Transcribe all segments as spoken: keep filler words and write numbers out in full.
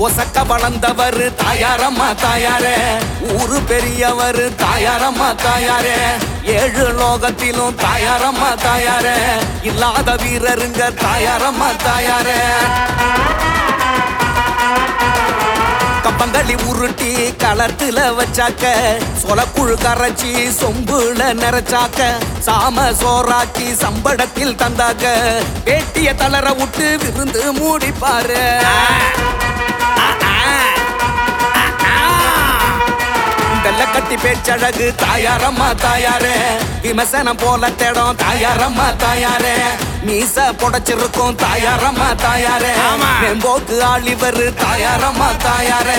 ஒசக்க வளர்ந்தவர் தாயாரம்மா தாயாரே, ஊரு பெரியவர் தாயாரம்மா தாயாரே, ஏழு லோகத்திலும் தாயாரம்மா தாயாரே, இல்லாத வீரருங்க தாயாரம்மா தாயாரே. கம்பங்களி உருட்டி களத்துல வச்சாக்க, சொலக்குழு கரைச்சி சொம்புல நிறைச்சாக்க, சாம சோறாக்கி சம்படத்தில் தந்தாக்க, வேட்டிய தளர விட்டு விருந்து மூடிப்பாரு. வெள்ள கட்டி பேச்சழகு தாயாரம்மா தாயாரே, விமர்சனம் போல தேடும் தாயாரம்மா தாயாரே, மீச புடைச்சிருக்கும் தாயாரம்மா தாயாரே, வெம்போக்கு ஆளிவர் தாயாரம்மா தாயாரே.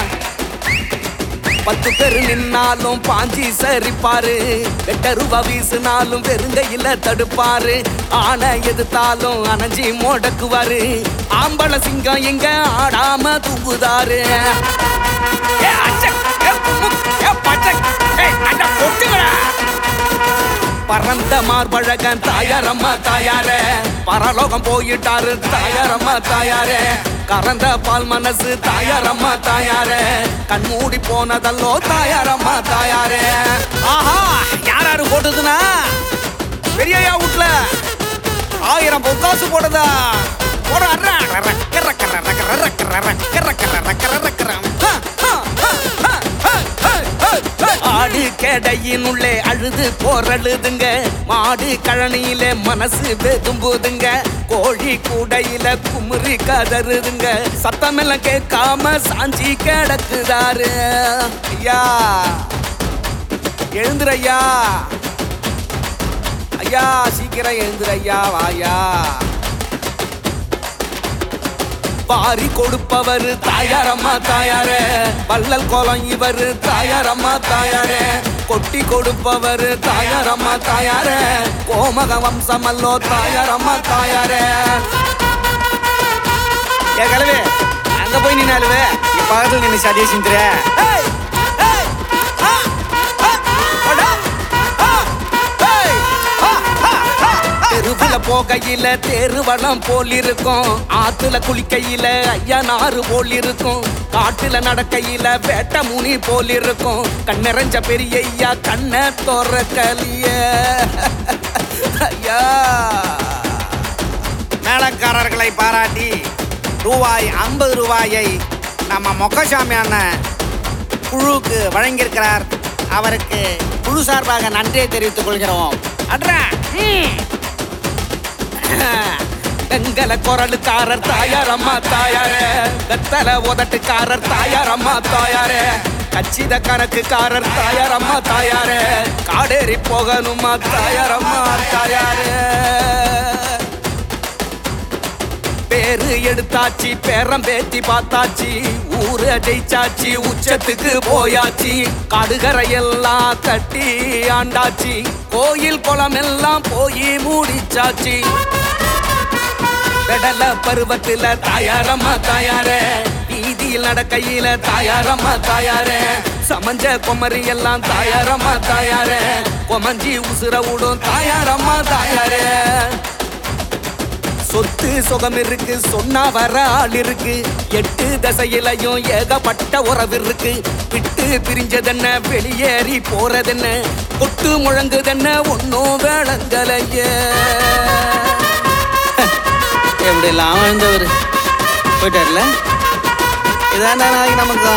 பத்து பேரு நின்னாலும் பாஞ்சி சரிப்பாரு, வெட்ட ரூபா வீசினாலும் வெறுங்கையில தடுப்பாரு, ஆனை எதிர்த்தாலும் அணைஞ்சி முடக்குவாரு, ஆம்பள சிங்கம் இங்க ஆடாம தூங்குதாரு. பரந்த மார்பழகன் தாயாரம்மா தாயாரே, பரலோகம் போயிட்டாரு தாயாரம்மா தாயாரே, கறந்த பால் மனசு தாயாரம்மா தாயாரே, கண்மூடி போனதல்லோ தாயாரம்மா தாயாரே. ஆஹா, யாராரு போட்டுதுன்னா பெரியயா வீட்டுல ஆயிரம் பொக்காசு போடுதா போட. ஆடு கேடையினுள்ளே அழுது போரழுதுங்க, மாடு கழனியில மனசு வெதும்புதுங்க, கோழி கூடையில குமுறி கதறுதுங்க, சத்தமெல்லாம் கேட்காம சாஞ்சி கிடக்குதாரு. ஐயா எழுந்துரையா, ஐயா சீக்கிரம் எழுந்துரையா வாயா. பாரி கொடுப்பவர் தாயாரம்மா தாயாரே, வள்ளல் கோலம் இவர் தாயாரம்மா தாயாரே, கொட்டி கொடுப்பவர் தாயாரம்மா தாயாரே, கோமக வம்சமல்லோ தாயாரம்மா தாயாரே. ஏ கலவே, அங்க போய் நின்னாலுவே பக்கத்துல நின்று சதியை சிந்துற. தெருவுல போகையில தெருவளம் போல் இருக்கும், ஆத்துல குளிக்கையில ஐயா நாறு போல் இருக்கும், காட்டுல நடக்கையில வேட்ட முனி போல் இருக்கும், கண்ணெறஞ்ச பெரிய ஐயா கண்ண தோறக்கலிய. ஐயா மேளக்காரர்களை பாராட்டி ரூபாய் ஐம்பது ரூபாயை நம்ம மொக்கசாமி அண்ணன் குழுவுக்கு வழங்கியிருக்கிறார். அவருக்கு குழு சார்பாக நன்றியை தெரிவித்துக் கொள்கிறோம். அட்ரா எங்கள குரலுக்காரர் தாயாரம்மா தாயாரே, வெத்தல உதட்டுக்காரர் தாயாரம்மா தாயாரே, கச்சித கணக்குக்காரர் தாயாரம்மா தாயாரே, காடேறி போகணுமா தாயாரம்மா தாயாரே. பேரு எடுத்தாச்சு பேரம் பேத்தி பார்த்தாச்சு, ஊரு ஜெயிச்சாச்சு உச்சத்துக்கு போயாச்சு, காடுகரையெல்லாம் கட்டி ஆண்டாச்சு, கோயில் குளம் எல்லாம் போய் மூடிச்சாச்சு, கடல பருவத்துல தாயாரம்மா தாயாரே, வீதியில் நடக்கையில தாயாரம்மா தாயாரே, சமஞ்ச கொமரி எல்லாம் தாயாரம்மா தாயாரே, கொமஞ்சி உசுர விடும் தாயாரம்மா தாயாரே. சொத்து சுகம் இருக்கு சொன்னா வர ஆள் இருக்கு, எட்டு தசையிலையும் ஏகப்பட்ட உறவு இருக்கு, விட்டு பிரிஞ்சதென்ன வெளியேறி போறதென்ன, கொட்டு முழங்குதென்ன ஒன்னும் வேளங்கலையே. எப்படி எல்லாம் வாழ்ந்தவர் போயிட்டார்ல, இதான் நாளைக்கு நமக்கு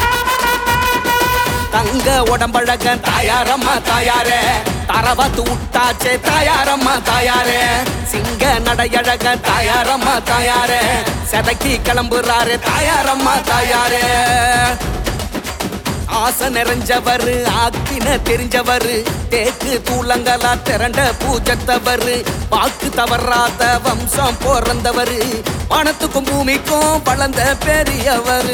தங்க உடம்பழக தாயாரம்மா தாயாரே, தரவத்து விட்டாச்சே தாயாரம்மா தாயாரே, சிங்க நடையழக தாயாரம்மா தாயாரே, செதக்கி கிளம்புறாரு தாயாரம்மா தாயாரே. ஆசை நிறைஞ்சவர் ஆக்கின தெரிஞ்சவர், தேக்கு தூளங்களா திரண்ட பூஜத்தவர், வாக்கு தவறாத வம்சம் பிறந்தவர், வானத்துக்கும் பூமிக்கும் வளர்ந்த பெரியவர்.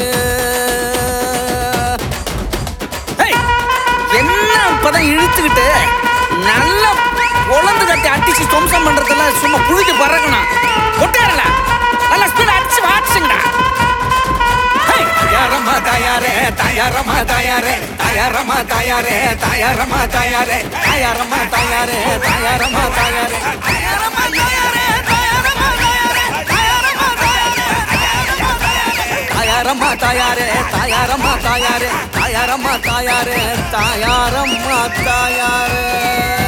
என்ன இப்பதான் இழுத்துக்கிட்டு நல்லா உழந்து கட்டி அடிச்சு துவம்சம் பண்றதுல சும்மா புழுதி பறக்கணும். ஒட்டாரல நல்லா ஸ்பீட் அடிச்சு வாட்சுங்கடா. தாயாரம்மா தாயாரே தாயாரம்மா தாயாரே தாயாரம்மா தாயாரே தாயாரம்மா தாயாரே தாயாரம்மா தாயாரே தாயாரம்மா தாயாரே தாயாரம்மா தாயாரே தாயாரம்மா தாயாரே தாயாரம்மா தாயாரே தாயாரம்மா தாயாரே தாயாரம்மா தாயாரே தாயாரம்மா தாயாரே தாயாரம்மா தாயாரே